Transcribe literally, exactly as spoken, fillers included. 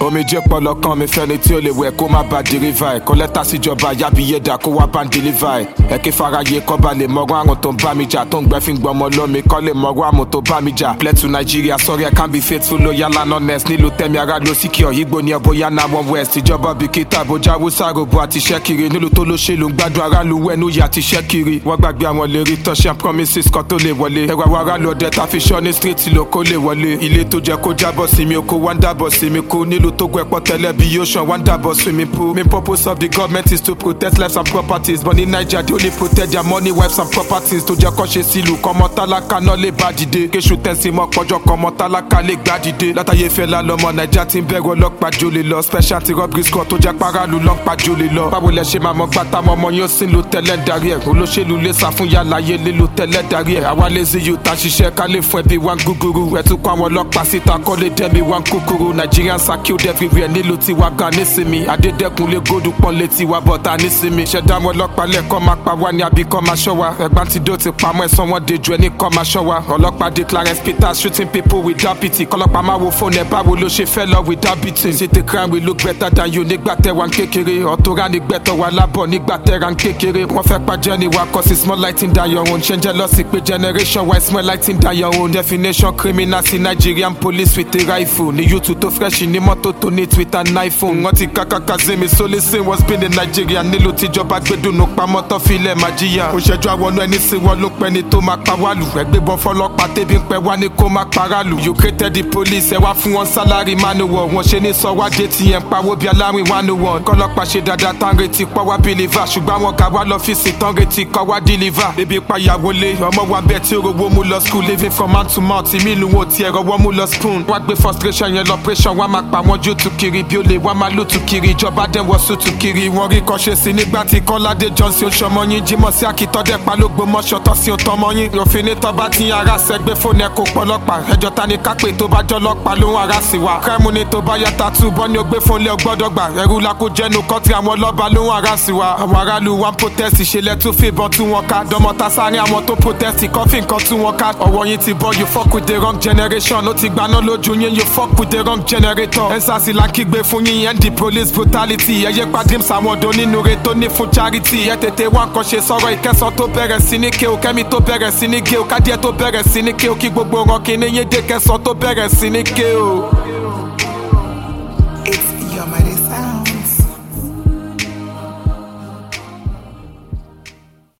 omijé pọlọkàn mi fẹ́ni tí ó lè wẹ̀ kó má ba deriva ẹ̀ kọ́ lẹ́tà síjọba yábíyédà kó wá bá ń deliver ẹ̀ ẹ̀ kí faraye kọ́ bá lè mọ̀rọ̀ àrùn tó ń bá mi jà tó ń gbẹ́ fi ń gbọmọ lómi kọ́ lè mọ̀rọ̀ àmù tó bá mi jà play to Nigeria sorry I can't be faithful loyal and honest nílùú tẹ́mi ara ló sì kí ọ̀ yígbó ní ọbọ̀yá náà wọ́n west ìjọba bìkítà bójá wúsà rògbò àti ṣẹ́kiri nílùú tó lóṣèlú ń gbádùn aráàlú wẹ̀nú yà àti ṣẹ́kiri wọ́n gbàgbé àwọn lérí tọ́ṣẹ́ promises kan tó lè wọlé ẹ̀rọ àwọn aráàlú ọdẹ ta fi ṣọ́ ní street ló kó lè wọlé ilé tó jẹ́ kó jábọ̀ sí mi oko wọ́n dàbọ̀ sí mi kú nílùú tó gbọ́ ẹ̀pọ̀ tẹ́lẹ̀ bí ocean wọ́n dàbọ̀ swimming pool main purpose of the government is to protect lives and properties but in Nigeria they only protect their money wives and properties tó jẹ́ kọ́ ṣe sílùú kọ́mọ tálákà náà lè bá dìde kéṣù tẹ̀sí mọ́ pọ́jọ́ kọ́mọ tálákà lè gbá dìde látàyè fẹ́ la lọ́mọ Naija ti ń bẹ̀rù ọlọ́pàá jólè lọ special ti robbery squad tó jẹ́ paráàlú lọ́pàá jólè lọ báwo lẹ ṣe máa mọ gbàtà mọ́ ọmọ yóò sí ló tẹ́lẹ̀ darí ẹ̀ olóṣèlú lè sá fún yàrá yé lílo tẹ́lẹ̀ darí ẹ̀ àwa lè zi yóò ta ṣiṣẹ́ ká lè fún ẹbí wa gúgúrú ẹ̀ tún kọ́ àwọn ọlọ́pàá síta kọ́ lè dẹ́mi wa kúkúrú Nigerians are killed everywhere nílùú tiwa gan nísìmí Adédẹ́kun lè gòdù pọ́n létí wa bọ́ta nísìmí ṣẹ̀dá àwọn ọlọ́pàá lẹ́kọ́ máa pa wá ní àbí kọ́ máa ṣọ́ wa ẹ̀gbọ́n ti dó ti pamọ́ ẹ̀sán wọn dé ju ẹni kọ́ máa ṣọ́ wa ọlọ́pàá dé Clarence Peters shooting people without pity kọ́lọ́pàá máa wo fóònù ẹ̀ báwo ló ṣe fẹ́ lọ without beating ṣe ti crime we look better than you nígbà tẹ́ wa ń kékeré ọ̀tọ́ra nígbẹ̀tọ̀ wa lábọ̀ nígbà tẹ́ ra ń kékeré wọ́n fẹ́ pa jẹ́ni wa cause it's more lighting than your own ṣe ń jẹ́ lọ sí pé generation wise more lighting than your own definition criminal sí Nigerian police with a rifle ní YouTube tó fresh ní mọ́tò tó ní Twitter and iPhone wọ́n ti kákàkà zemi so listen what's been in Nigeria nílùú tíjọba gbẹdùnú pamọ́ tó filẹ̀ májíyà òṣèjú àwọn ẹni sí wọn ló pẹ́ ni tó máa pa wá lù ẹgbẹ́ bọ́n fọlọ́pàá tẹ́bí ń pẹ́ wá ní kó máa para lù you created the police ẹ wá fún wọn sálárì manual wọn ṣe ní sọwádé tí yẹn ń pawó bí alárin one oh one kọ́lọ́pàá ṣe dáadáa tán retí pọ́ wá believer ṣùgbọ́n àwọn gà wá lọ́fíìsì tán retí kọ́ wá deliver bébí payàwó lé ọmọ wa bẹ́ẹ̀ tí orowó mú lọ school living from man to mouth ìmí ìlú wo tiẹ̀ rọwọ́ mú lọ spoon wá gbé frustration yẹn lọ pressure wá máa pa wọn jó tu kiri bí ó lè wá máa lò tu kiri ìjọba dẹ̀ wọ́ sùn tu kiri wọn rí kọ́ ṣe sí nígbà tí Kọ́ládé Johnson ṣọmọ yín Jímọ̀ sí Akíntọ́dẹ̀ palógbó mọ́ṣọ́ tọ́ sí ọtọmọ yín òfin ní tọ́ba tí ara sẹ́gbẹ́ fóònù ẹ̀ kó pọlọ́pàá ẹjọ́ ta ni kápẹ́ tó bá jọlọ́pàá ló ń ara sí wa kẹ́mu ni tó bá yàtà túbọ̀ ni ó gbé fóònù ẹ̀ gbọ́dọ̀ gbà ẹrú la kó jẹ́nu kọ́tì àwọn ọlọ́ba ló ń ara sí wa àwọn aráàlú wa ń protest ṣẹlẹ̀ tó fìbọn tú wọn ká dọ́mọ́ta sáré àwọn tó protest kọ́fì nǹkan tú wọn ká ọwọ́ yín ti bọ́ you fuck with the wrong generation ó ti gbaná lójú yín you fuck with the wrong generator ẹ̀ sàṣì là ń kígbe fún yín end the police brutality ẹ̀yẹ́ pàdíms àwọn ọ̀dọ́ nínú rẹ̀ tó ní fún charity ẹ̀ tètè wá nǹkan ṣe sọ̀rọ̀ ìkẹsàn tó bẹ̀rẹ̀ sí ní ké o kẹ́mi tó bẹ̀rẹ̀ sí ní ké o kádìẹ tó bẹ̀rẹ̀ sí ní ké o kí gbogbo ọ̀rọ̀ kìíní yé dé kẹsàn tó bẹ̀rẹ̀ sí ní ké o. It's